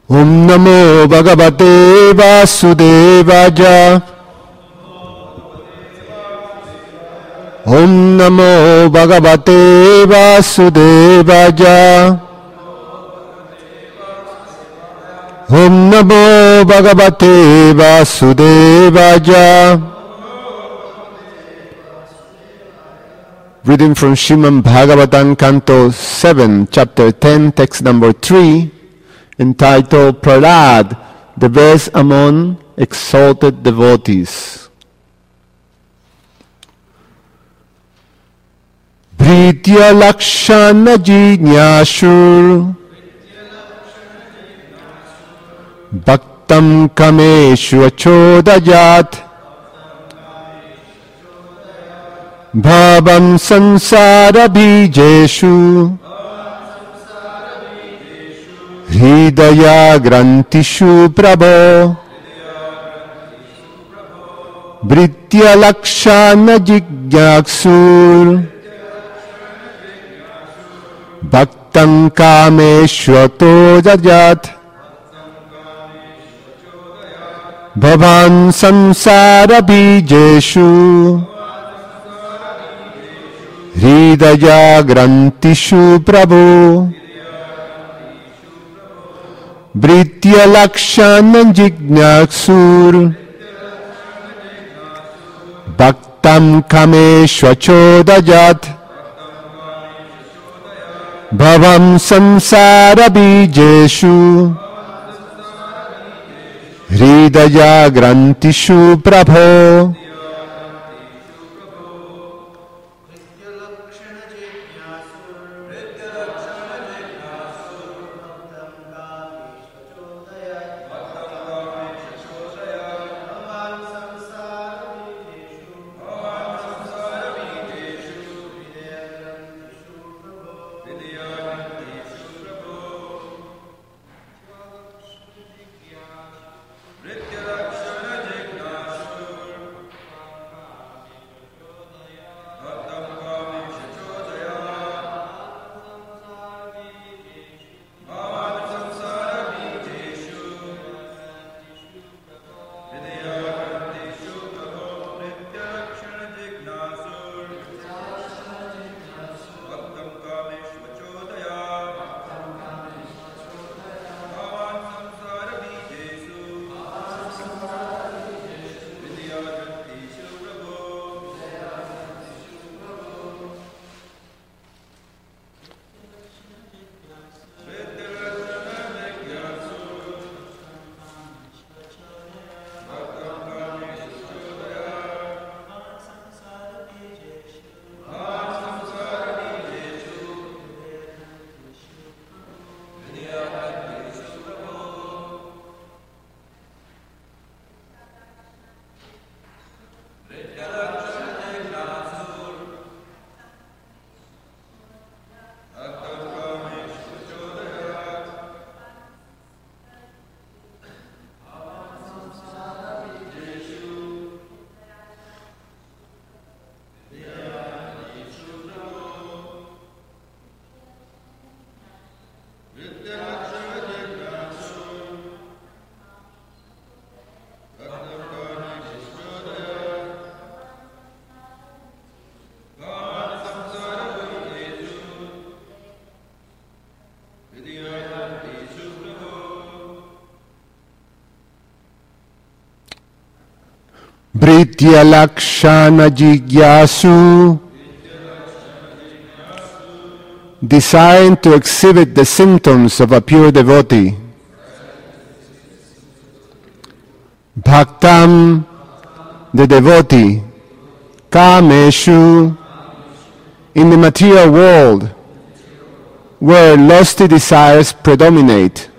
Om Namo Bhagavate Vasudevaya. Om Namo Bhagavate Vasudevaya. Om Namo Bhagavate Vasudevaya. Reading from Srimad Bhagavatam, Canto 7, Chapter 10, Text number 3, entitled Prahlad, the best among exalted devotees. Bhritya Lakshana Jinyashur Bhaktam Kameshu Achodayat Bhavam Sansara Bijeshu Hridaya Grantishu Prabho Bhritya Lakshana Jigyaksur Bhaktam Kameshwato Jajat Bhavan Samsara Bijeshu Hridaya Grantishu Prabhu Bhritya Lakshana Jigyaksur Bhaktam Kameshwachodayat Bhavam Samsara Bijeshu Hridaya Grantishu Prabho. Bhritya Lakshana Jigyasu, desiring to exhibit the symptoms of a pure devotee. Bhaktam, the devotee. Kameshu, in the material world, where lusty desires predominate.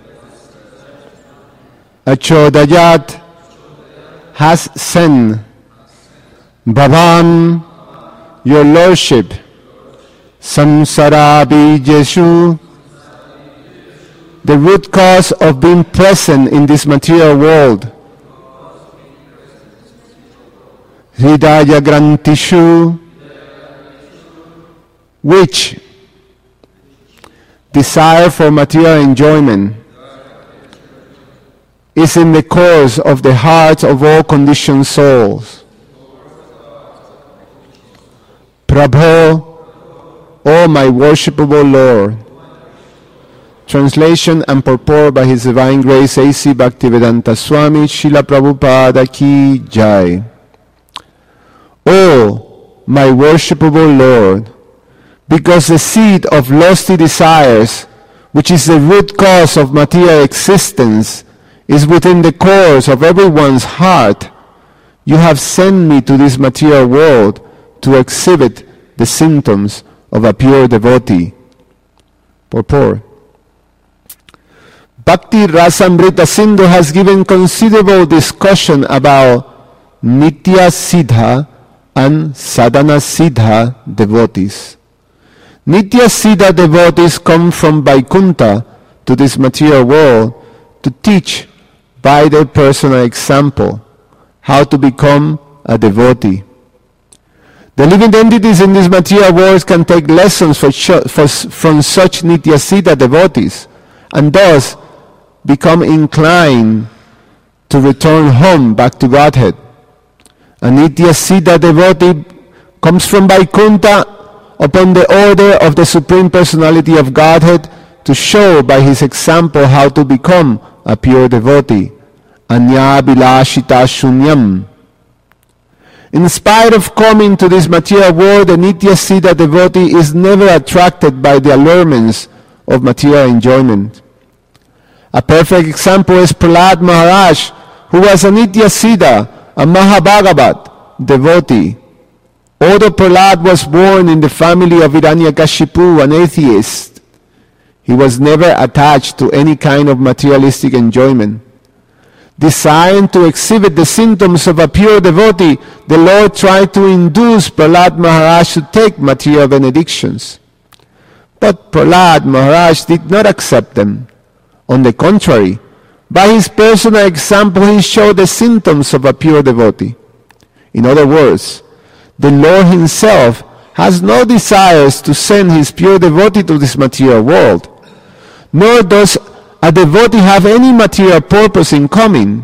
Achodayat, has sent. Bhavam, your lordship. Samsara Bijeshu, the root cause of being present in this material world. Hridaya Grantishu, which desire for material enjoyment is in the course of the hearts of all conditioned souls. Prabho, O my worshipable Lord. Translation and purport by His Divine Grace A.C. Bhaktivedanta Swami Srila Prabhupada Ki Jai. O my worshipable Lord, because the seed of lusty desires, which is the root cause of material existence, is within the cores of everyone's heart, you have sent me to this material world to exhibit the symptoms of a pure devotee. Purport. Bhakti Rasamrita Sindhu has given considerable discussion about Nitya Siddha and Sadhana Siddha devotees. Nitya Siddha devotees come from Vaikuntha to this material world to teach by their personal example how to become a devotee. The living entities in this material world can take lessons from such Nitya Siddha devotees and thus become inclined to return home back to Godhead. A Nitya Siddha devotee comes from Vaikuntha upon the order of the Supreme Personality of Godhead to show by his example how to become a pure devotee. Anya Bilashita Shunyam. In spite of coming to this material world, the Nitya Siddha devotee is never attracted by the allurements of material enjoyment. A perfect example is Prahlad Maharaj, who was a Nitya Siddha, a Mahabhagavat devotee. Although Prahlad was born in the family of Hiranyakashipu, an atheist, he was never attached to any kind of materialistic enjoyment. Desiring to exhibit the symptoms of a pure devotee, the Lord tried to induce Prahlad Maharaj to take material benedictions. But Prahlad Maharaj did not accept them. On the contrary, by his personal example, he showed the symptoms of a pure devotee. In other words, the Lord himself has no desires to send his pure devotee to this material world, nor does a devotee have any material purpose in coming.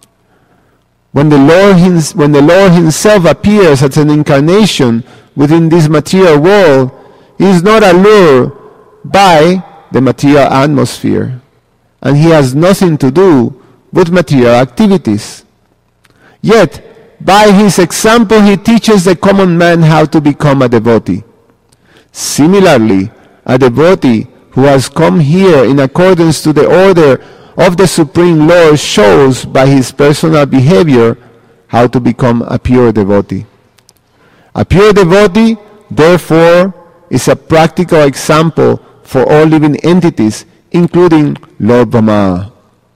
When the Lord himself appears as an incarnation within this material world, he is not allured by the material atmosphere, and he has nothing to do with material activities. Yet, by his example, he teaches the common man how to become a devotee. Similarly, a devotee who has come here in accordance to the order of the Supreme Lord shows by his personal behavior how to become a pure devotee. A pure devotee, therefore, is a practical example for all living entities, including Lord Brahma.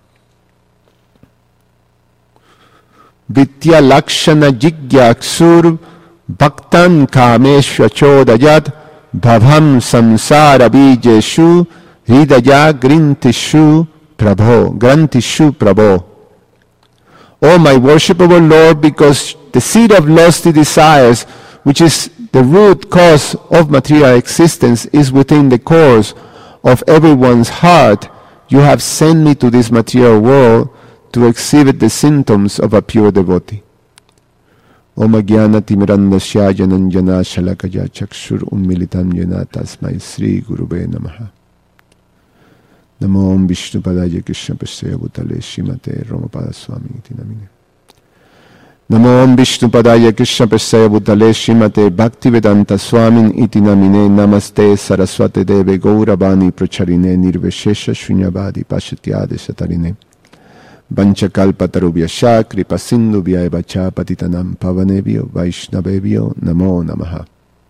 Vitya Lakshana Jigyaksur Bhaktan Kameshwa Chodayat Bhavam Samsara Bijeshu Hridaya Grantishu Prabho. O my worshipable Lord, because the seed of lusty desires, which is the root cause of material existence, is within the cores of everyone's heart, you have sent me to this material world to exhibit the symptoms of a pure devotee. Om Jnana Timirandasya Jananjana Shalakaya Chakshur Ummilitam Jena Tasmai Sri Gurube Namaha. Namo Om Vishnu Padaya Krishna Prasthaya Bhutale Srimate Ramapada Swami Iti Namine. Namo Om Vishnu Padaya Krishna Prasthaya Bhutale Srimate Bhaktivedanta Swami Iti Namine. Namaste Saraswate Deve Gauravani Pracharine Nirveshesha Shunyavadi Pashatyade Satarine. Vanchakalpatarubhyascha kripasindubhya vacha patitanam pavanebhyo vaishnavebhyo namo namaha.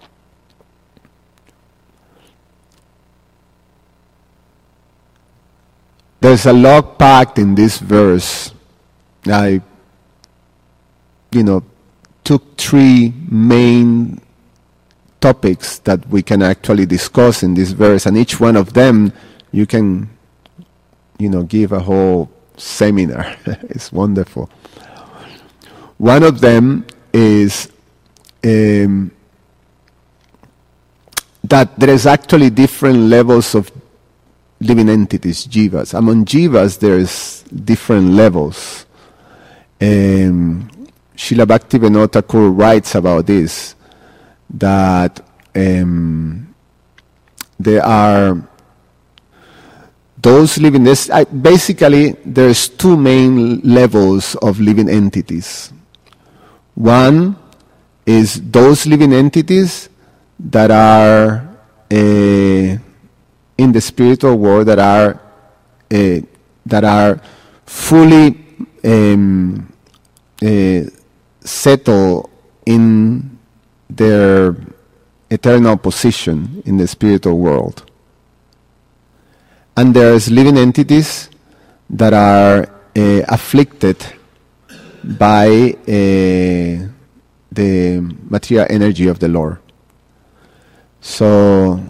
There's a lot packed in this verse. I, took three main topics that we can actually discuss in this verse, and each one of them you can, give a whole seminar. It's wonderful. One of them is that there is actually different levels of living entities, jivas. Among jivas, there is different levels. Srila Bhaktivinoda Thakur writes about this, that there are those living this. Basically, there's two main levels of living entities. One is those living entities that are in the spiritual world, that are fully settled in their eternal position in the spiritual world. And there's living entities that are afflicted by the material energy of the Lord. So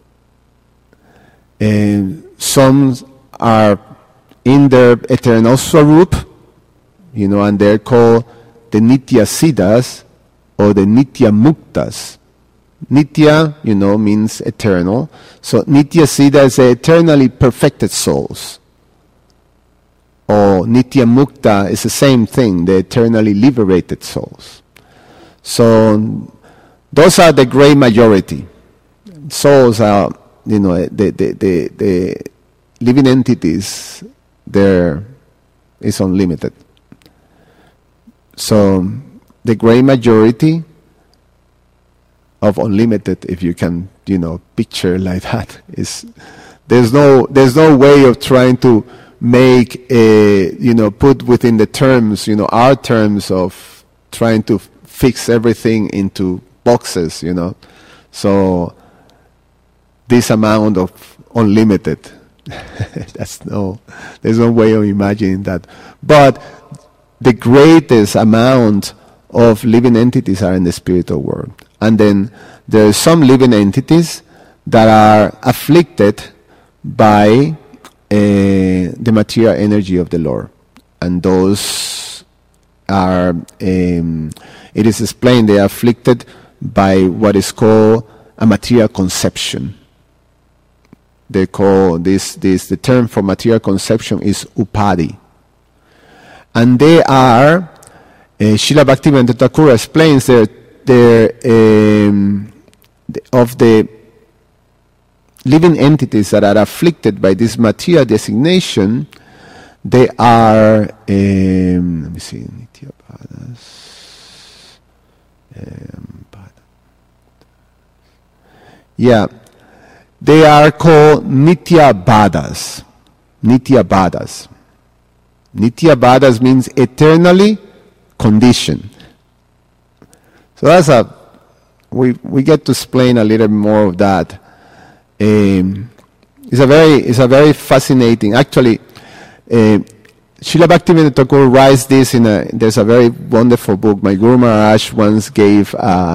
some are in their eternal swarup, and they're called the Nitya Siddhas or the Nitya Muktas. Nitya, means eternal. So Nitya Siddha is eternally perfected souls. Or Nitya Mukta is the same thing, the eternally liberated souls. So those are the great majority. Souls are, the living entities, there is unlimited. So the great majority of unlimited, if you can, picture like that, is there's no way of trying to make put within the terms, our terms of trying to fix everything into boxes, So this amount of unlimited, there's no way of imagining that. But the greatest amount of living entities are in the spiritual world. And then there are some living entities that are afflicted by the material energy of the Lord. And those are, it is explained, they are afflicted by what is called a material conception. They call the term for material conception is upadi. And they are, Srila Bhaktivinoda Thakur explains of the living entities that are afflicted by this material designation, they are, let me see, Nitya Badas. They are called Nitya Badas. Nitya Badas. Nitya Badas means eternally conditioned. So that's we get to explain a little more of that. It's a very fascinating. Actually, Srila Bhaktivinoda Thakur writes this there's a very wonderful book. My Guru Maharaj once gave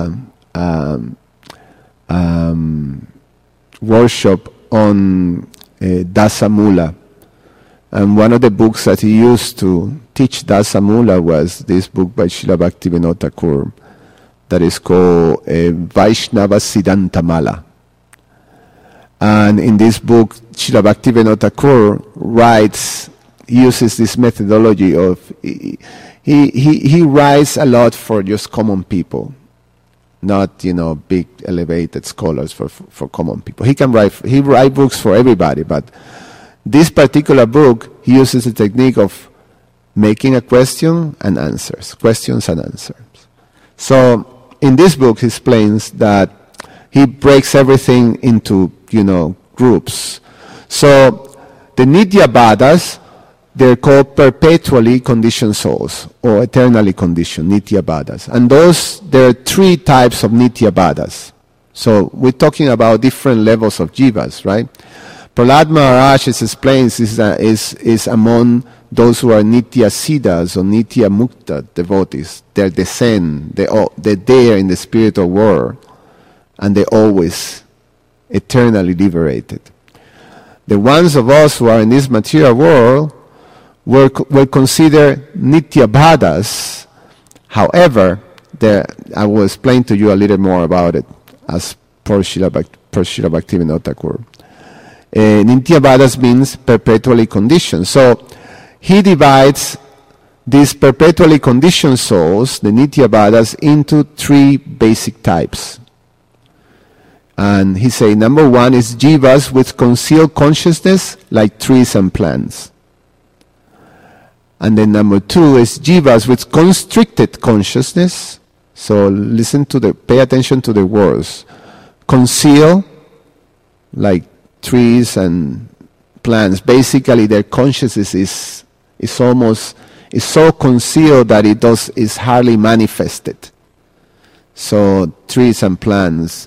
workshop on Dasamula. And one of the books that he used to teach Dasamula was this book by Srila Bhaktivinoda Thakur that is called Vaishnava Siddhantamala. And in this book, Srila Bhaktivinoda Thakur uses this methodology of, he writes a lot for just common people, not, big elevated scholars for common people. He write books for everybody, but this particular book, he uses the technique of making a question and answers, questions and answers. So in this book, he explains that he breaks everything into, groups. So the Nitya Badas, they're called perpetually conditioned souls, or eternally conditioned, Nitya Badas. And there are three types of Nitya Badas. So we're talking about different levels of jivas, right? Prahlad Maharaj explains is among those who are Nitya Siddhas or Nitya Mukta devotees. They're descend, they're there in the spiritual world, and they're always eternally liberated. The ones of us who are in this material world were considered Nitya Badas. However, I will explain to you a little more about it as per Srila Bhaktivinoda Thakur. Nitya Badas means perpetually conditioned. So he divides these perpetually conditioned souls, the Nityabhadas, into 3 basic types. And he say, number 1 is jivas with concealed consciousness, like trees and plants. And then number 2 is jivas with constricted consciousness. So pay attention to the words. Conceal, like trees and plants. Basically, their consciousness is so concealed that is hardly manifested. So trees and plants.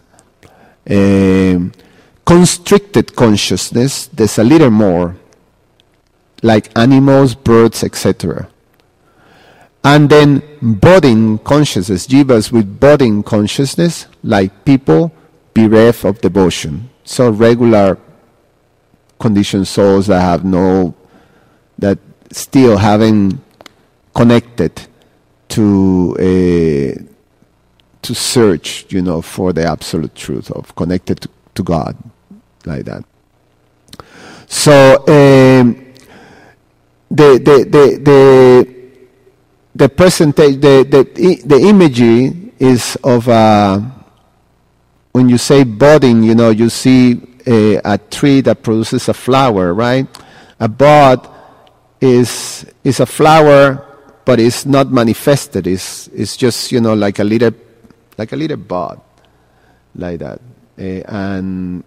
Constricted consciousness, there's a little more, like animals, birds, etc. And then budding consciousness, jivas with budding consciousness, like people bereft of devotion. So regular conditioned souls that still haven't connected to search, for the absolute truth, of connected to God, like that. So the presentation, the imagery is of when you say budding, you see a tree that produces a flower, right? A bud is a flower, but it's not manifested. It's just like a little bud, like that, and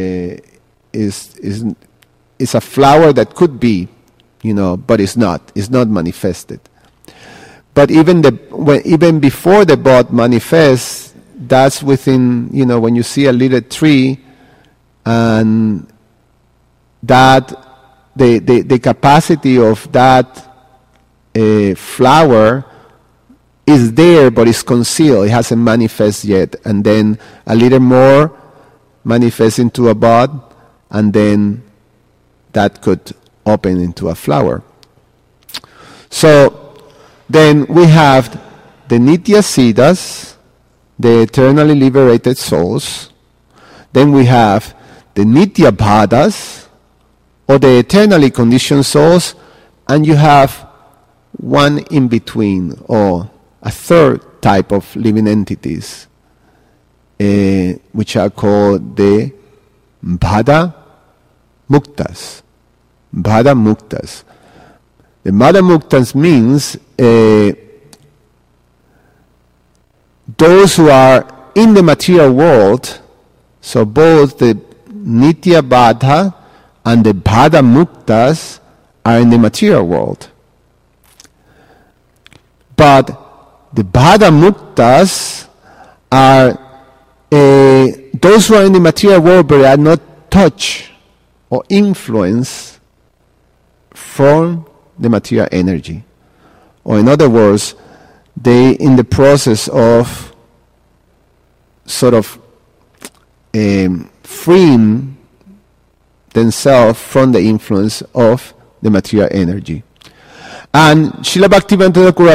is a flower that could be, but it's not. It's not manifested. But even before the bud manifests, that's within, when you see a little tree, and that the capacity of that flower is there, but it's concealed. It hasn't manifested yet. And then a little more manifests into a bud, and then that could open into a flower. So then we have the Nityasiddhas, the eternally liberated souls. Then we have the Nityabhadas, or the eternally conditioned souls, and you have one in between, or a third type of living entities, which are called the Bhada Muktas. Bhada Muktas. The Bhada Muktas means those who are in the material world, so both the Nityabhada and the Bhada Muktas are in the material world. But the Bhada Muktas are those who are in the material world but are not touched or influenced from the material energy. Or in other words, they in the process of sort of freeing themselves from the influence of the material energy. And Srila Bhaktivinoda Thakur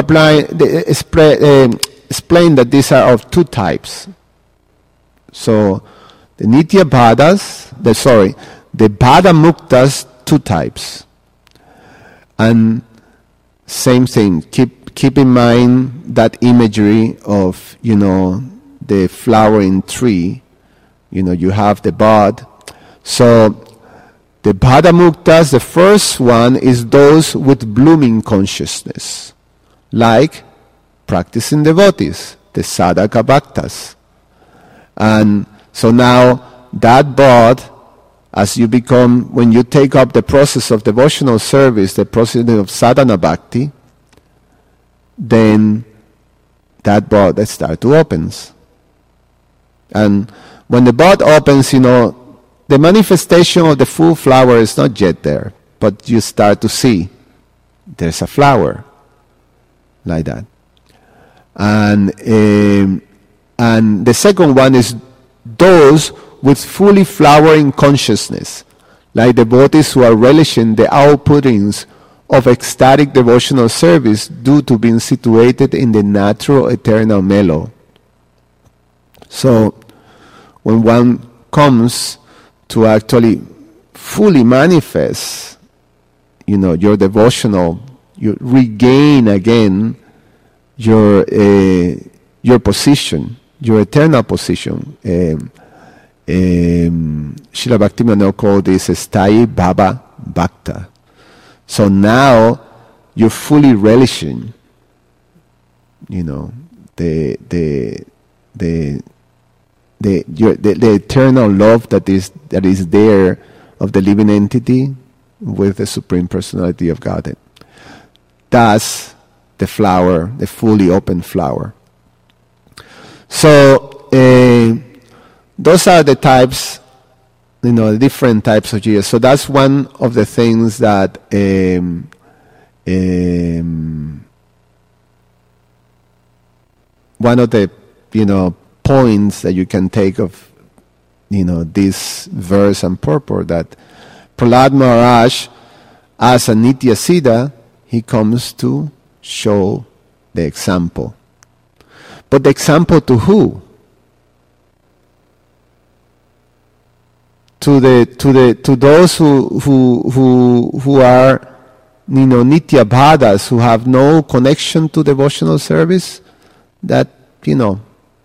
explained that these are of 2 types. So the Nityabhadas, the Bhada Muktas, 2 types. And same thing, keep in mind that imagery of, the flowering tree. You have the bud. So the Bhada Muktas, the first one is those with blooming consciousness, like practicing devotees, the Sadhaka Bhaktas. And so now that bud, as you when you take up the process of devotional service, the process of sadhana bhakti, then that bud starts to open. And when the bud opens, the manifestation of the full flower is not yet there, but you start to see there's a flower, like that. And the second one is those with fully flowering consciousness, like devotees who are relishing the outputtings of ecstatic devotional service due to being situated in the natural eternal mellow. So when one comes to actually fully manifest your devotional, you regain again your position, your eternal position. Srila Bhaktivinoda called this Sthayi Bhava Bhakta. So now you're fully relishing, the eternal love that is there of the living entity with the Supreme Personality of Godhead. That's the flower, the fully open flower. So those are the types, the different types of jivas. So that's one of the things that one of the points that you can take of this verse and purport, that Prahlad Maharaj, as a Nitya Siddha, he comes to show the example. But the example to who? To those who are Nitya Bhadas, who have no connection to devotional service. That you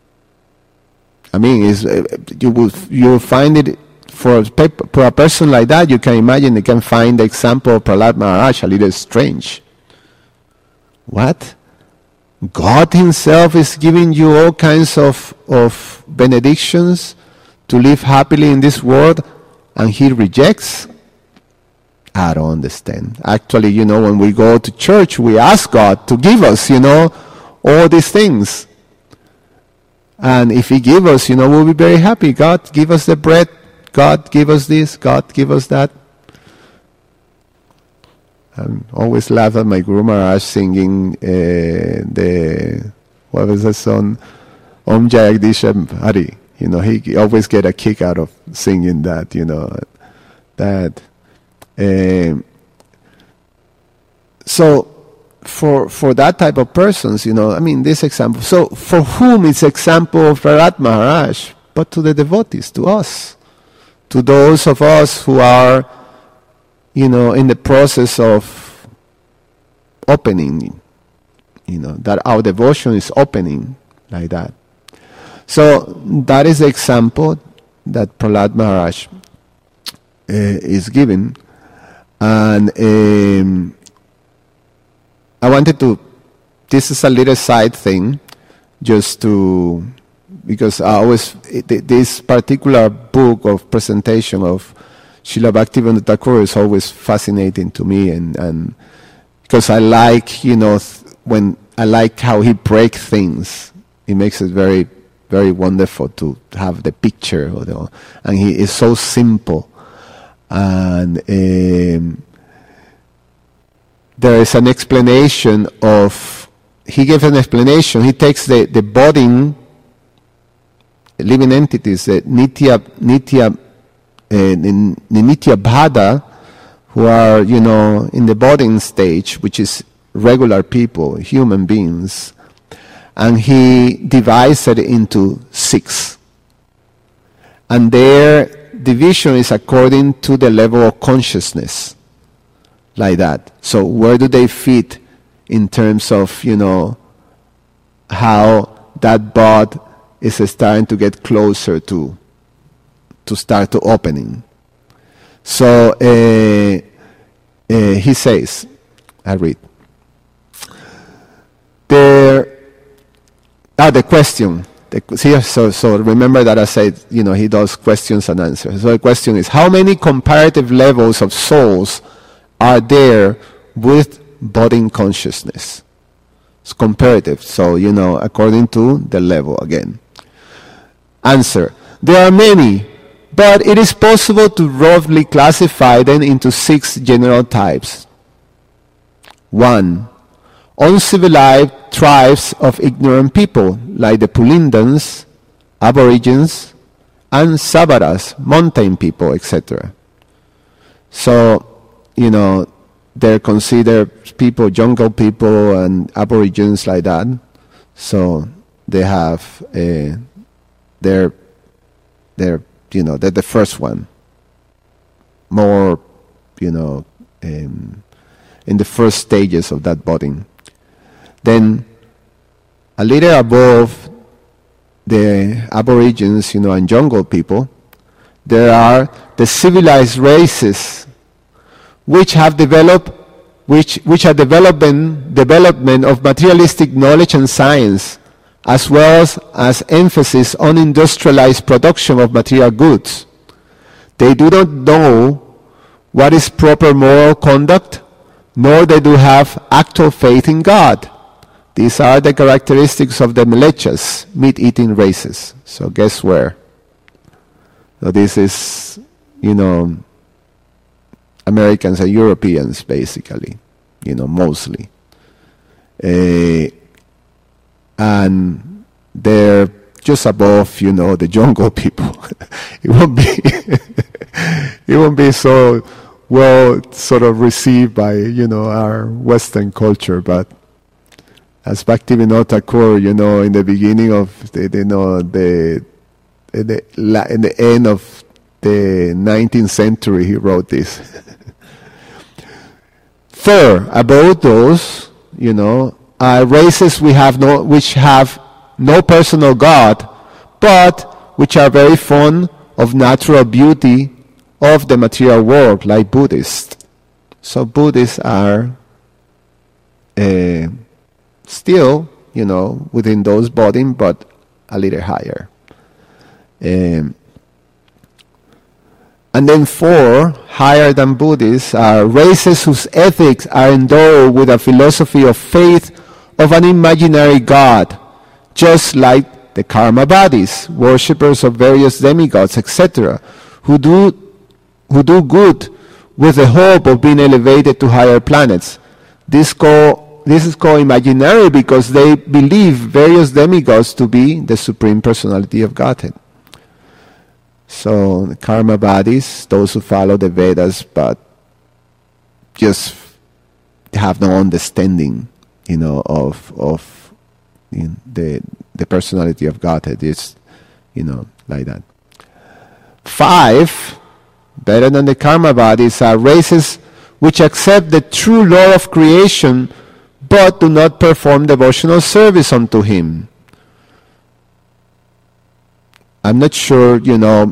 will find it for a person like that. You can imagine you can find the example of Prahlad Maharaj a little strange. What? God Himself is giving you all kinds of benedictions to live happily in this world, and He rejects? I don't understand. Actually, when we go to church, we ask God to give us, all these things. And if He gives us, we'll be very happy. God, give us the bread. God, give us this. God, give us that. I always laugh at my Guru Maharaj singing what was the song? Om Jayagdisha Hari. He always get a kick out of singing that, that. So for that type of persons, this example. So for whom is example of Prahlad Maharaj? But to the devotees, to us, to those of us who are, in the process of opening, that our devotion is opening like that. So that is the example that Prahlad Maharaj is given. And I wanted to, this is a little side thing, because I always, this particular book of presentation of Srila Bhaktivinoda Thakur is always fascinating to me, and because I like, when I like how he breaks things, it makes it very, very wonderful to have the picture, and he is so simple. And there is an explanation of, he gives an explanation, he takes the budding living entities, the Nitya Bhada, who are, in the budding stage, which is regular people, human beings, and he divides it into 6. And their division is according to the level of consciousness, like that. So where do they fit in terms of, how that bud is starting to get closer to start to opening. So he says, I read. The question. So remember that I said, he does questions and answers. So the question is, how many comparative levels of souls are there with budding consciousness? It's comparative. So, according to the level again. Answer. There are many, but it is possible to roughly classify them into 6 general types. 1. Uncivilized tribes of ignorant people, like the Pulindans, Aborigines, and Savaras, mountain people, etc. So, they're considered people, jungle people, and Aborigines like that. So they have, they're the first one. More, in the first stages of that budding. Then, a little above the aborigines, and jungle people, there are the civilized races which are development of materialistic knowledge and science, as well as emphasis on industrialized production of material goods. They do not know what is proper moral conduct, nor they do have actual faith in God. These are the characteristics of the Mlechas, meat-eating races. So guess where? So this is, Americans and Europeans, basically, mostly. And they're just above, the jungle people. It won't be so well sort of received by, our Western culture, but as Bhaktivinoda Thakur, in the beginning of in the end of the 19th century, he wrote this. Third, about those, are races which have no personal God, but which are very fond of natural beauty of the material world, like Buddhists. So Buddhists are still, within those budding, but a little higher. And then 4, higher than Buddhists, are races whose ethics are endowed with a philosophy of faith of an imaginary God, just like the Karmavadis, worshippers of various demigods, etc., who do good with the hope of being elevated to higher planets. This is called imaginary because they believe various demigods to be the Supreme Personality of Godhead. So the Karmavadis, those who follow the Vedas but just have no understanding, of the personality of Godhead, is, like that. 5, better than the Karmavadis, are races which accept the true law of creation but do not perform devotional service unto Him. I'm not sure,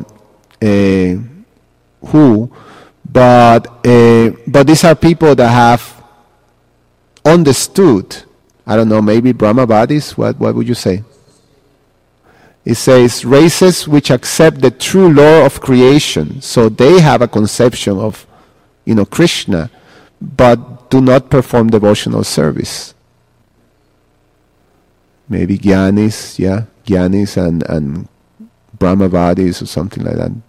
who, but these are people that have understood. I don't know, maybe Brahmavadis. What would you say? It says races which accept the true law of creation. So they have a conception of, Krishna, but do not perform devotional service. Maybe Gyanis, Gyanis and Brahmavadis or something like that,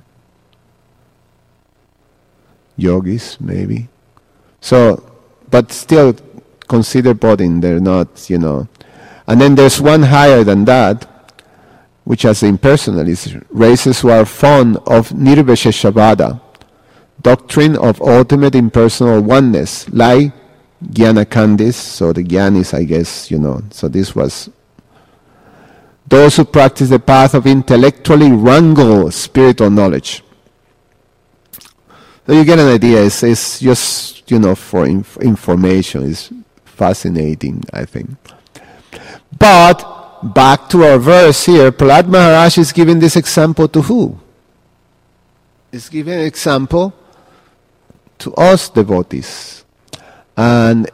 Yogis, maybe. So, but still consider budding, they're not, And then there's one higher than that, which as impersonalists, races who are fond of Nirvisheshavada, doctrine of ultimate impersonal oneness, like Jnanakandis, so the Jnanis, I guess, so this was those who practice the path of intellectually wrangle spiritual knowledge. So you get an idea, it's just, for information, it's fascinating, I think. But, back to our verse here, Prahlad Maharaj is giving this example to who? He's giving an example to us devotees. And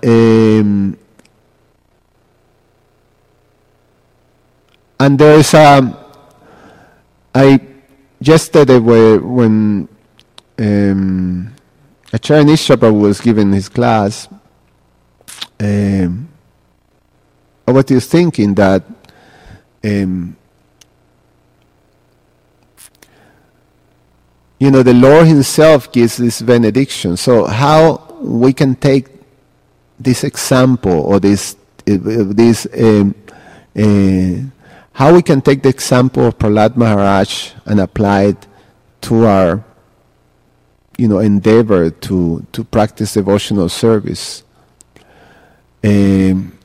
there is yesterday when Acharya Nishrabha was giving his class, I was thinking that the Lord Himself gives this benediction. So how we can take this example or how we can take the example of Prahlad Maharaj and apply it to our, endeavor to practice devotional service. With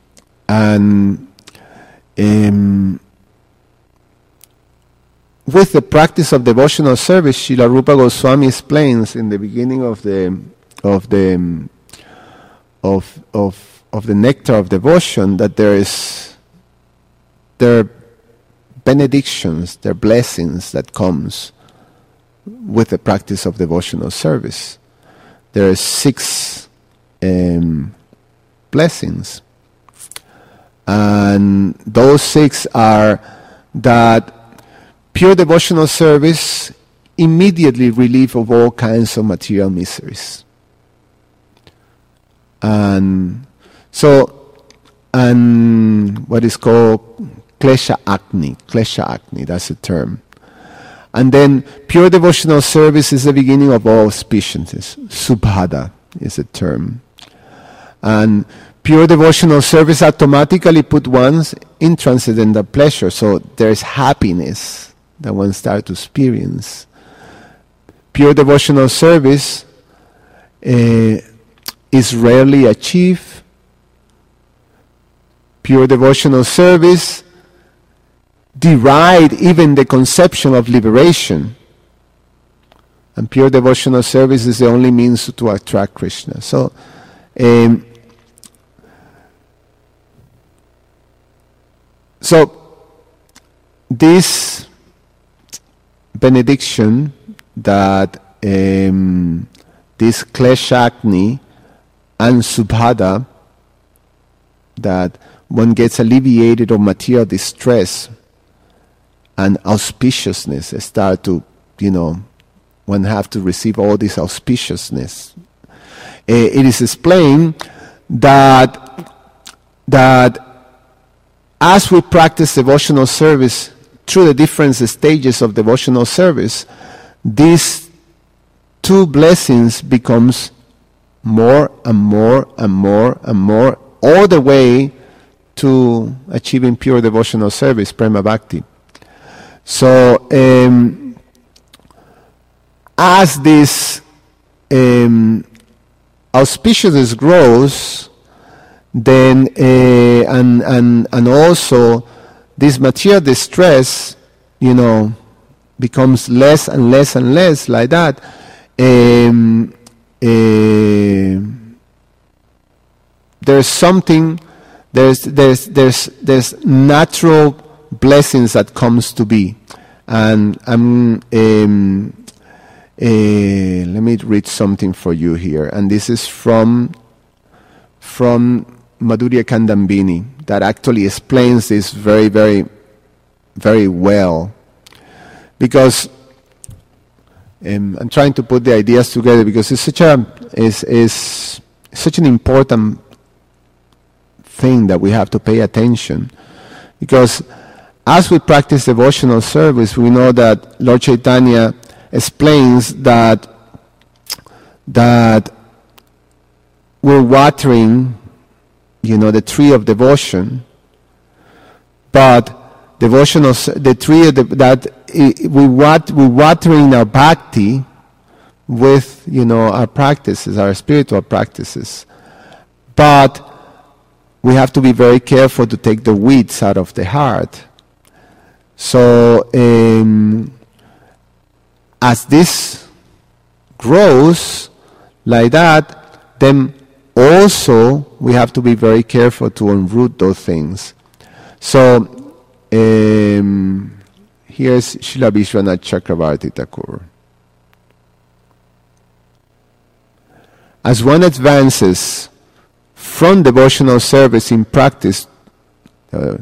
the practice of devotional service, Srila Rupa Goswami explains in the beginning of the the nectar of devotion, that there are benedictions, there are blessings that comes with the practice of devotional service. There are 6 blessings. And those 6 are that pure devotional service immediately relief of all kinds of material miseries. And what is called klesha agni, that's the term. And then pure devotional service is the beginning of all auspiciousness. Subhada is the term. And pure devotional service automatically put one in transcendental pleasure. So there's happiness that one starts to experience. Pure devotional service is rarely achieved. Pure devotional service deride even the conception of liberation. And pure devotional service is the only means to attract Krishna. So, this benediction that this kleshagni and subhada, that one gets alleviated of material distress and auspiciousness, start to, one have to receive all this auspiciousness. It is explained that as we practice devotional service through the different stages of devotional service, these 2 blessings becomes more and more and more and more, all the way to achieving pure devotional service, prema bhakti. So, as this auspiciousness grows, then and also this material distress, becomes less and less and less, like that. There's something. There's natural blessings that comes to be, and let me read something for you here, and this is from Madhurya Kandambini, that actually explains this very, very, very well, because I'm trying to put the ideas together, because it's such an important thing that we have to pay attention. Because as we practice devotional service, we know that Lord Chaitanya explains that we're watering, the tree of devotion, but the tree we're watering our bhakti with, our practices, our spiritual practices, but we have to be very careful to take the weeds out of the heart. So, as this grows like that, then also we have to be very careful to unroot those things. So, here's Srila Vishwanath Chakravarti Thakur. As one advances from devotional service in practice, to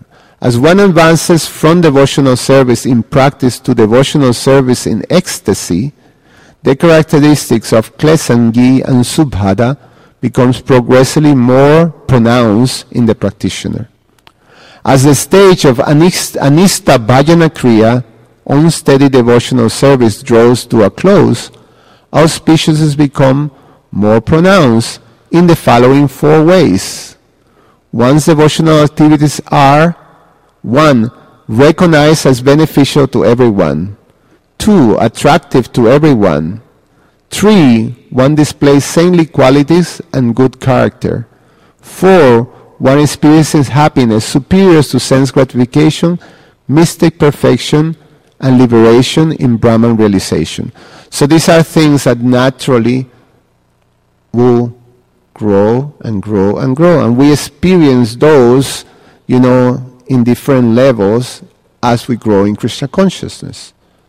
devotional service in ecstasy, the characteristics of klesangi and subhada becomes progressively more pronounced in the practitioner. As the stage of anista bhajana kriya, unsteady devotional service draws to a close, auspiciousness become more pronounced in the following 4 ways. One's devotional activities are: 1. Recognized as beneficial to everyone. 2. Attractive to everyone. 3. One displays saintly qualities and good character. 4. One experiences happiness superior to sense gratification, mystic perfection, and liberation in Brahman realization. So these are things that naturally will grow and grow and grow. And we experience those, in different levels as we grow in Krishna consciousness.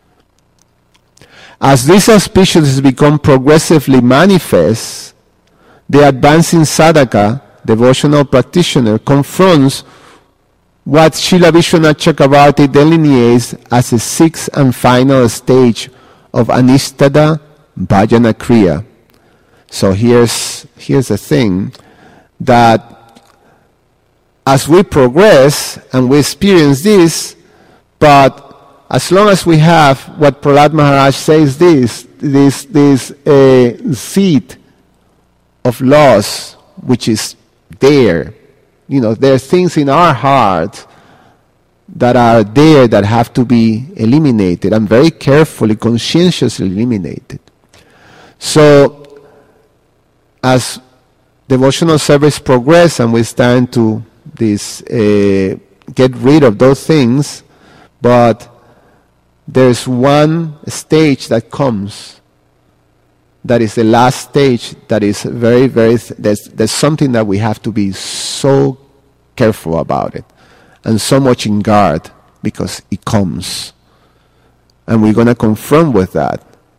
As these auspiciousness become progressively manifest, the advancing sadhaka, devotional practitioner, confronts what Srila Vishwanath Chakravarti delineates as the sixth and final stage of Anistada Bhajana Kriya. So here's the thing, that as we progress and we experience this, but as long as we have what Prahlad Maharaj says, this seed of loss, which is there. There are things in our heart that are there that have to be eliminated, and very carefully, conscientiously eliminated. So, as devotional service progress and we start to get rid of those things, but there's one stage that comes, that is the last stage, that is very, very, there's something that we have to be so careful about it, and so much in guard, because it comes. And we're going to confront with that,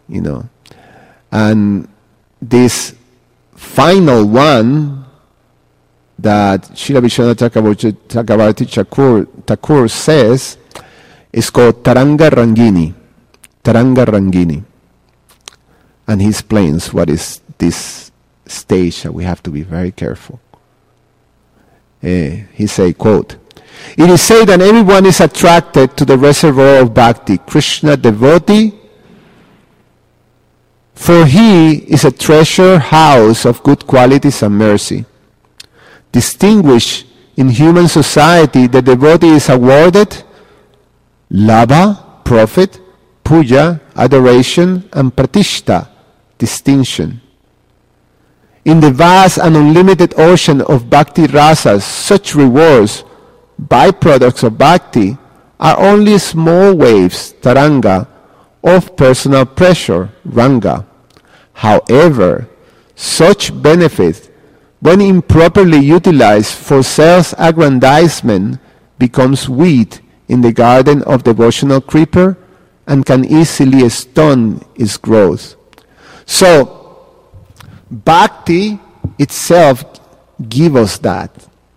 And this final one that Srila Vishwanath Chakravarti Thakur says is called Taranga Rangini. Taranga Rangini. And he explains what is this stage that we have to be very careful. He say, quote, "It is said that everyone is attracted to the reservoir of bhakti, Krishna devotee, for he is a treasure house of good qualities and mercy. Distinguished in human society, the devotee is awarded labha, profit, puja, adoration, and pratishta, distinction. In the vast and unlimited ocean of bhakti rasas, such rewards, byproducts of bhakti, are only small waves, taranga, of personal pressure, ranga. However, such benefit, when improperly utilized for self-aggrandizement, becomes weed in the garden of devotional creeper and can easily stunt its growth." So, bhakti itself gives us that.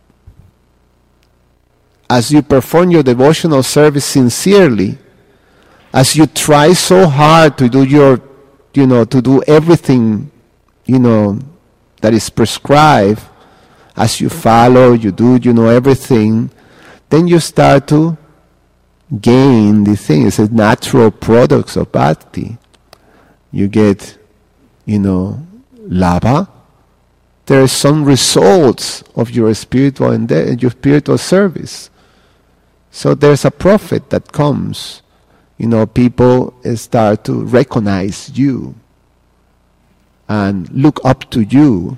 As you perform your devotional service sincerely, as you try so hard to do to do everything, that is prescribed, as you follow, you do, everything, then you start to gain the things, the natural products of bhakti. You get, labha. There are some results of your spiritual your spiritual service. So there's a profit that comes. People start to recognize you and look up to you,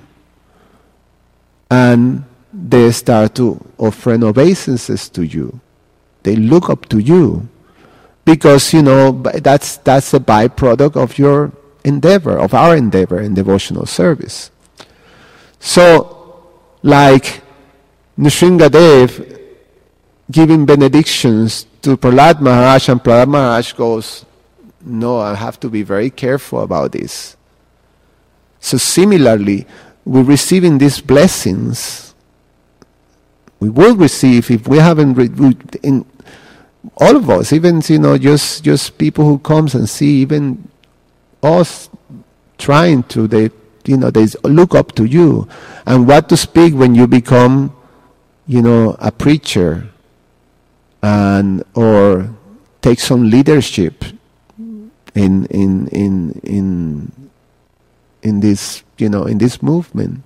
and they start to offer obeisances to you. They look up to you because that's a byproduct of your endeavor, of our endeavor in devotional service. So, like Nrsingadev giving benedictions to Prahlad Maharaj, and Prahlad Maharaj goes, "No, I have to be very careful about this." So similarly, we're receiving these blessings. We will receive if we haven't, in all of us, even just people who comes and see, even us trying to, they look up to you. And what to speak when you become, a preacher, and or take some leadership in this in this movement.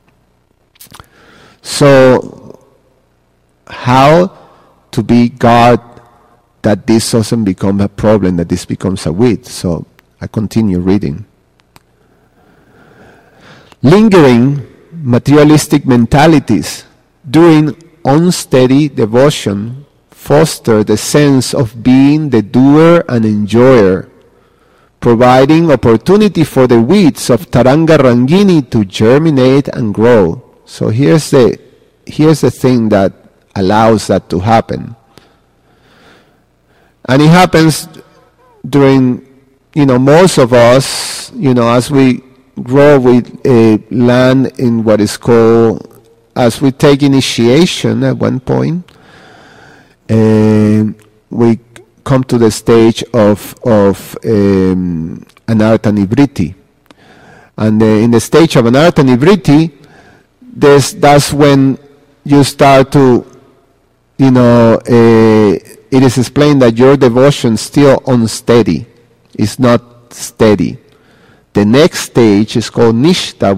So how to be guard that this doesn't become a problem, that this becomes a weed. So I continue reading. Lingering materialistic mentalities during unsteady devotion foster the sense of being the doer and enjoyer, providing opportunity for the weeds of Taranga Rangini to germinate and grow. So here's the thing that allows that to happen. And it happens during, most of us, as we grow, we land in what is called, as we take initiation at one point, we come to the stage of Anartha Nivriti. And in the stage of Anartha Nivriti, that's when you start to, it is explained that your devotion is still unsteady. It's not steady. The next stage is called Nishta,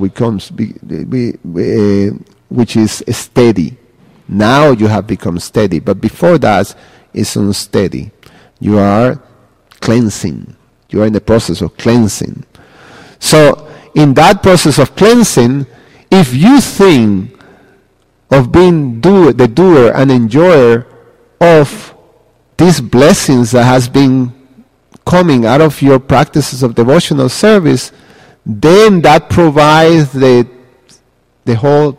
which is steady. Now you have become steady, but before that, it's unsteady. You are cleansing. You are in the process of cleansing. So, in that process of cleansing, if you think of being the doer and enjoyer of these blessings that has been coming out of your practices of devotional service, then that provides the whole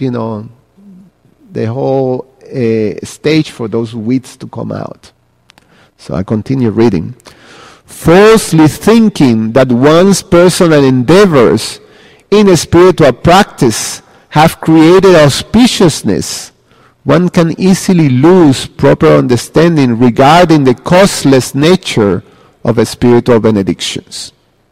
stage for those weeds to come out. So I continue reading. Falsely thinking that one's personal endeavors in a spiritual practice have created auspiciousness, one can easily lose proper understanding regarding the causeless nature of a spiritual benedictions.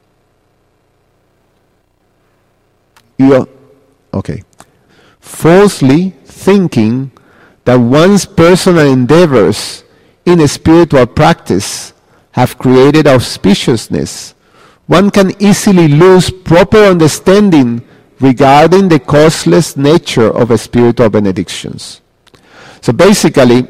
Falsely thinking that one's personal endeavors in a spiritual practice have created auspiciousness, one can easily lose proper understanding regarding the causeless nature of a spiritual benedictions. So basically,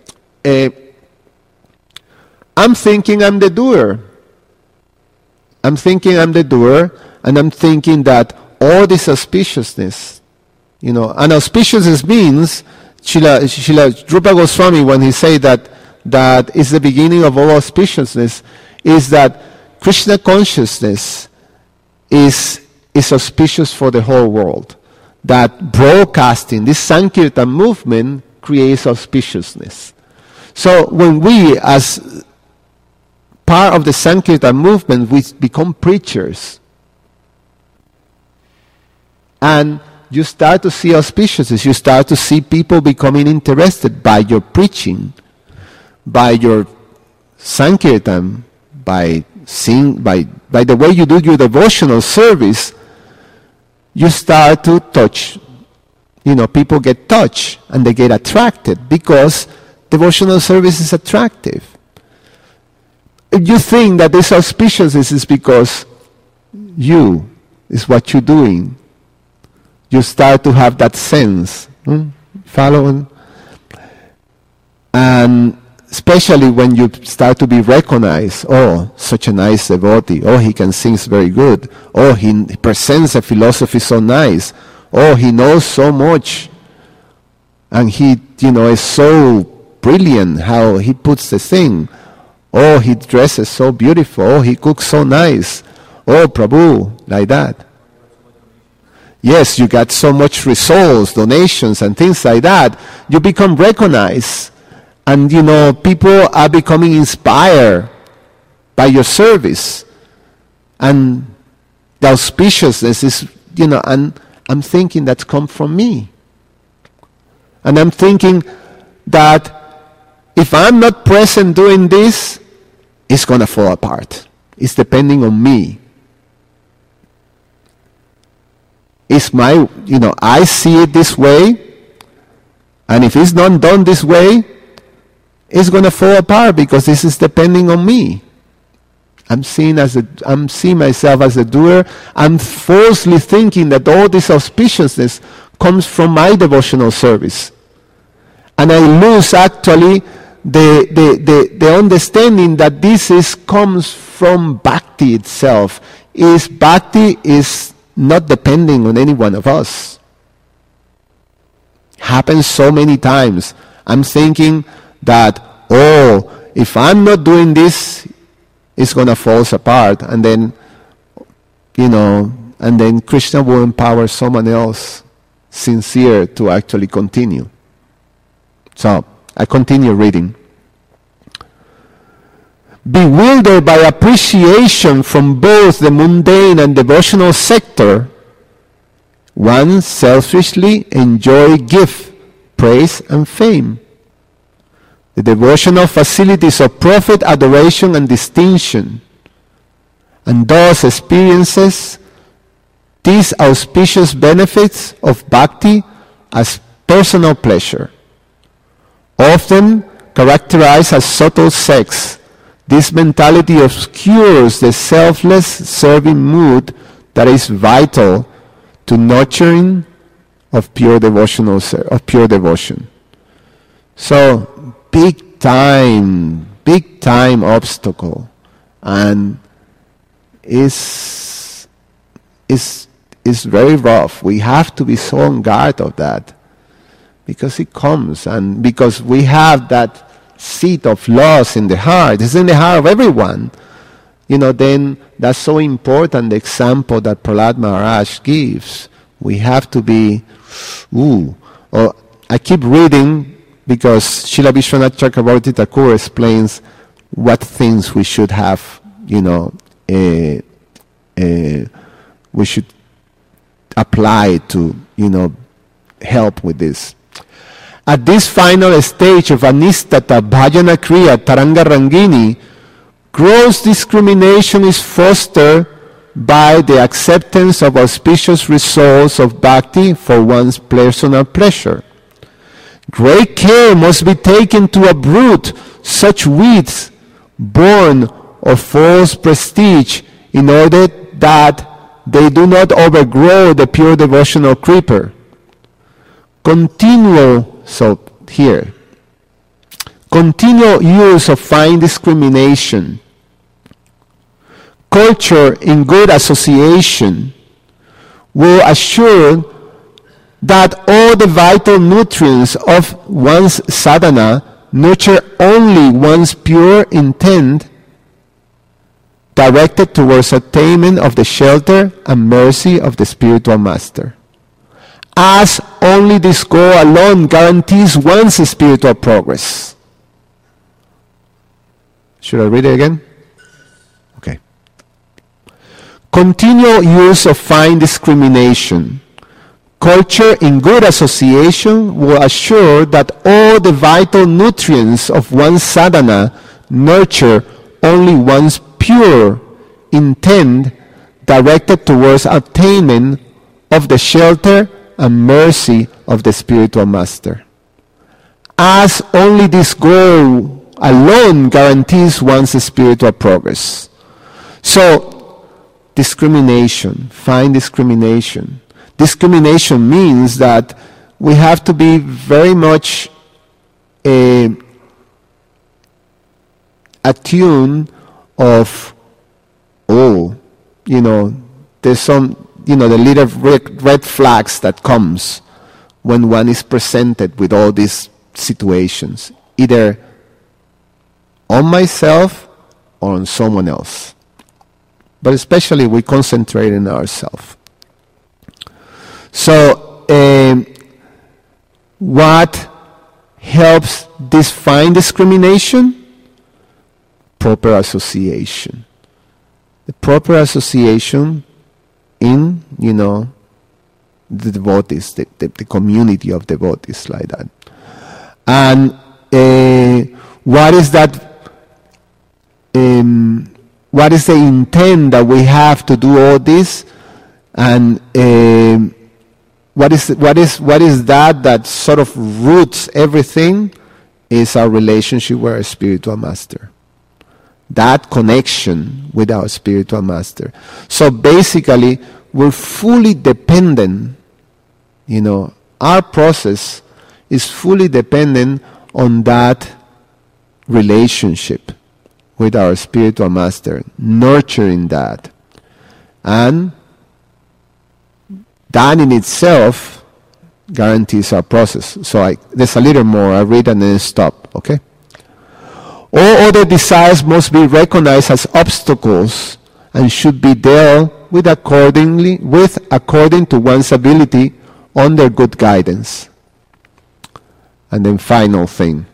I'm thinking I'm the doer. And I'm thinking that all this auspiciousness, and auspiciousness means, Srila Rupa Goswami, when he said that is the beginning of all auspiciousness, is that Krishna consciousness is auspicious for the whole world. That broadcasting, this Sankirtan movement, creates auspiciousness. So when we, as part of the Sankirtan movement, we become preachers. And you start to see auspiciousness. You start to see people becoming interested by your preaching, by your Sankirtan, by the way you do your devotional service. You start to touch. People get touched and they get attracted because devotional service is attractive. If you think that this auspiciousness is because is what you're doing, you start to have that sense. Following? And especially when you start to be recognized, such a nice devotee, he can sing very good, he presents a philosophy so nice, he knows so much, and he, is so brilliant how he puts the thing, he dresses so beautiful, he cooks so nice, Prabhu, like that. Yes, you got so much results, donations, and things like that. You become recognized. And, people are becoming inspired by your service. And the auspiciousness is, and I'm thinking that's come from me. And I'm thinking that if I'm not present doing this, it's going to fall apart. It's depending on me. It's my, I see it this way. And if it's not done this way, it's going to fall apart because this is depending on me. I'm seeing myself as a doer. I'm falsely thinking that all this auspiciousness comes from my devotional service. And I lose actually the understanding that this comes from bhakti itself. Bhakti is not depending on any one of us. Happens so many times. I'm thinking that, if I'm not doing this, it's going to fall apart, and then, and then Krishna will empower someone else sincere to actually continue. So, I continue reading. Bewildered by appreciation from both the mundane and devotional sector, one selfishly enjoy gift, praise, and fame. The devotional facilities of profit, adoration, and distinction, and thus experiences these auspicious benefits of bhakti as personal pleasure. Often characterized as subtle sex, this mentality obscures the selfless serving mood that is vital to nurturing of pure devotion. So, big time obstacle, and is very rough. We have to be so on guard of that, because it comes, and because we have that seed of loss in the heart. It's in the heart of everyone. Then that's so important, the example that Prahlad Maharaj gives. We have to be, I keep reading, because Srila Vishwanath Chakravarti Thakur explains what things we should have, we should apply to, help with this. At this final stage of Anistata Bhajana Kriya Taranga Rangini, gross discrimination is fostered by the acceptance of auspicious results of bhakti for one's personal pleasure. Great care must be taken to uproot such weeds born of false prestige in order that they do not overgrow the pure devotional creeper. Continual use of fine discrimination, culture in good association will assure that all the vital nutrients of one's sadhana nurture only one's pure intent directed towards attainment of the shelter and mercy of the spiritual master. As only this goal alone guarantees one's spiritual progress. Should I read it again? Okay. Continual use of fine discrimination. Culture in good association will assure that all the vital nutrients of one's sadhana nurture only one's pure intent directed towards attainment of the shelter and mercy of the spiritual master. As only this goal alone guarantees one's spiritual progress. So, discrimination, fine discrimination. Discrimination means that we have to be very much attuned of, there's some, the little red flags that comes when one is presented with all these situations, either on myself or on someone else. But especially we concentrate on ourselves. So, what helps this fine discrimination? Proper association. The proper association in, the devotees, the community of devotees like that. And what is that? What is the intent that we have to do all this? And what is that sort of roots everything? Is our relationship with our spiritual master. That connection with our spiritual master. So basically, we're fully dependent, our process is fully dependent on that relationship with our spiritual master, nurturing that. And that in itself guarantees our process. So there's a little more, I read and then stop, okay? All other desires must be recognized as obstacles and should be dealt with according to one's ability under good guidance. And then final thing.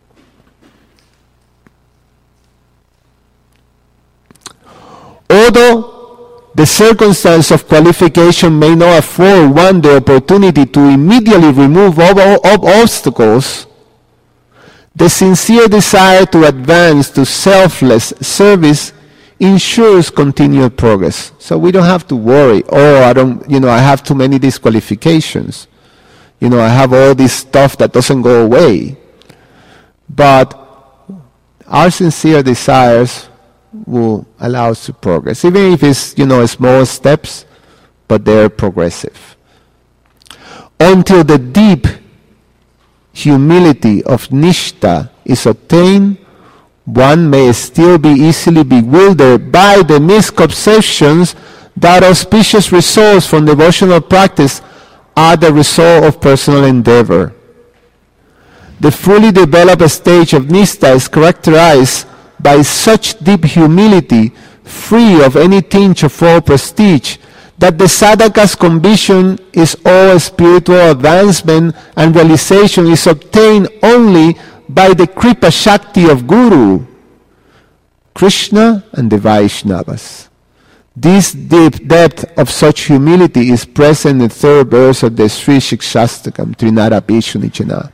Although the circumstance of qualification may not afford one the opportunity to immediately remove all obstacles, the sincere desire to advance to selfless service ensures continued progress. So we don't have to worry, I have too many disqualifications. I have all this stuff that doesn't go away. But our sincere desires will allow us to progress, even if it's, small steps, but they're progressive. Until the deep humility of Nishtha is obtained, one may still be easily bewildered by the misconceptions that auspicious results from devotional practice are the result of personal endeavor. The fully developed stage of Nishtha is characterized by such deep humility, free of any tinge of false prestige, that the sadhaka's conviction is all spiritual advancement and realization is obtained only by the Kripa Shakti of Guru, Krishna and the Vaishnavas. This deep depth of such humility is present in the third verse of the Sri Shikshastakam, Trinara Bhishunichana.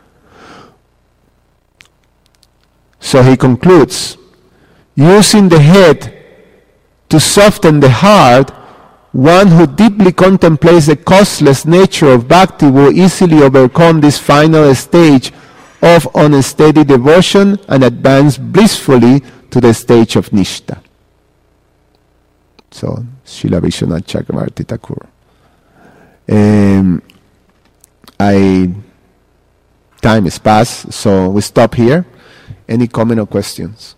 So he concludes, using the head to soften the heart, one who deeply contemplates the costless nature of bhakti will easily overcome this final stage of unsteady devotion and advance blissfully to the stage of Nishtha. So, Srila Vishwanath Chakravarti Thakur. Time is past, so we stop here. Any comment or questions?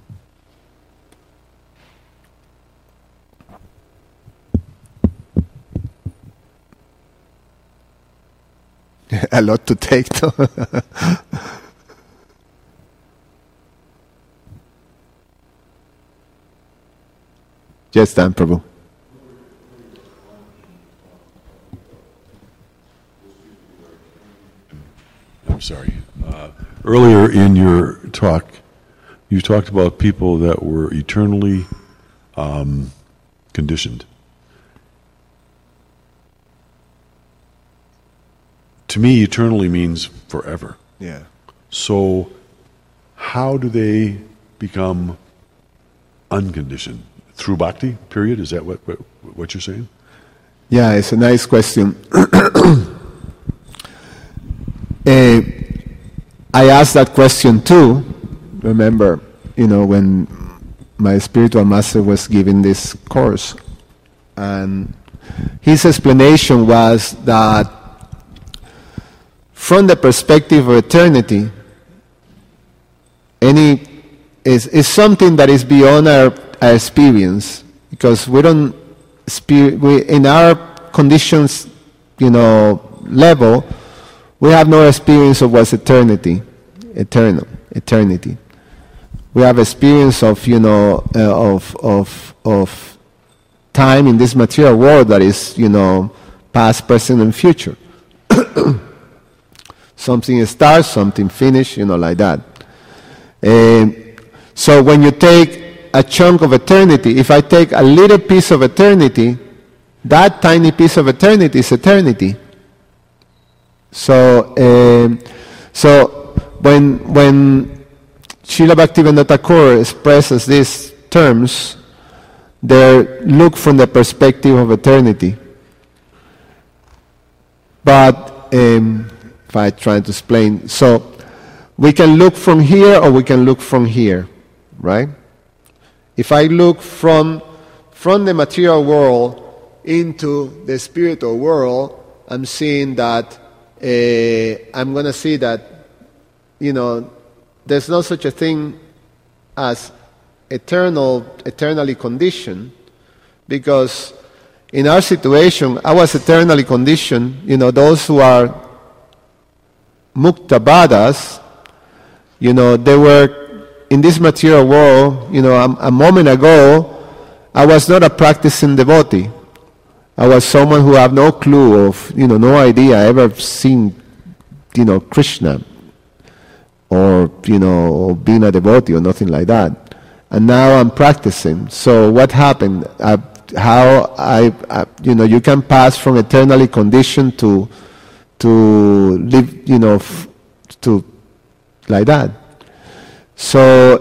A lot to take, though. Yes, Dan Prabhu. I'm sorry. Earlier in your talk, you talked about people that were eternally conditioned. To me, eternally means forever. Yeah. So, how do they become unconditioned? Through bhakti, period? Is that what you're saying? Yeah, it's a nice question. I asked that question too. Remember, when my spiritual master was giving this course, and his explanation was that from the perspective of eternity, is something that is beyond our experience, because we don't in our conditions, level, we have no experience of what's eternity. We have experience of of time in this material world that is past, present, and future. Something starts, something finishes, like that. So when you take a chunk of eternity, if I take a little piece of eternity, that tiny piece of eternity is eternity. So, when Srila Bhaktivinoda Thakur expresses these terms, they look from the perspective of eternity. But if I try to explain, so we can look from here or we can look from here, right? If I look from the material world into the spiritual world, I'm seeing that I'm going to see that, there's no such a thing as eternally conditioned, because in our situation, I was eternally conditioned. Those who are mukta badas, they were, in this material world, a moment ago, I was not a practicing devotee. I was someone who had no clue of, no idea ever seen, Krishna or, or being a devotee or nothing like that. And now I'm practicing. So what happened? You can pass from eternally conditioned to live, to like that. So,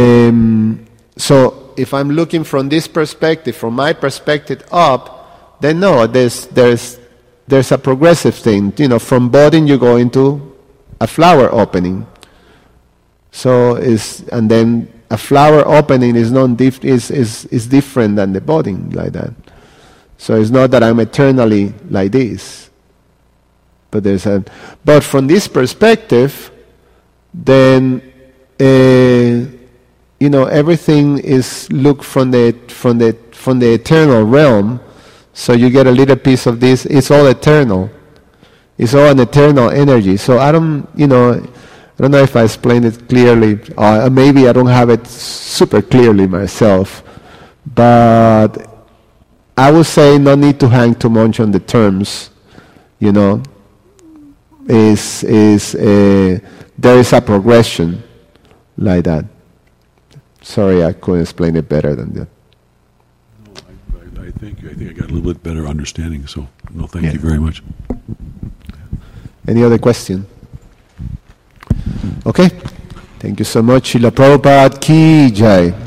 so if I'm looking from this perspective, from my perspective up, then no, there's a progressive thing. From budding you go into a flower opening. So and then a flower opening is different than the budding like that. So it's not that I'm eternally like this. But from this perspective, then everything is looked from the eternal realm. So you get a little piece of this. It's all eternal. It's all an eternal energy. So I don't know if I explained it clearly. Maybe I don't have it super clearly myself. But I would say no need to hang too much on the terms. There is a progression like that. Sorry, I couldn't explain it better than that. No, I think I got a little bit better understanding. So, no, thank you very much. Any other question? Okay. Thank you so much. Srila Prabhupada Ki Jai.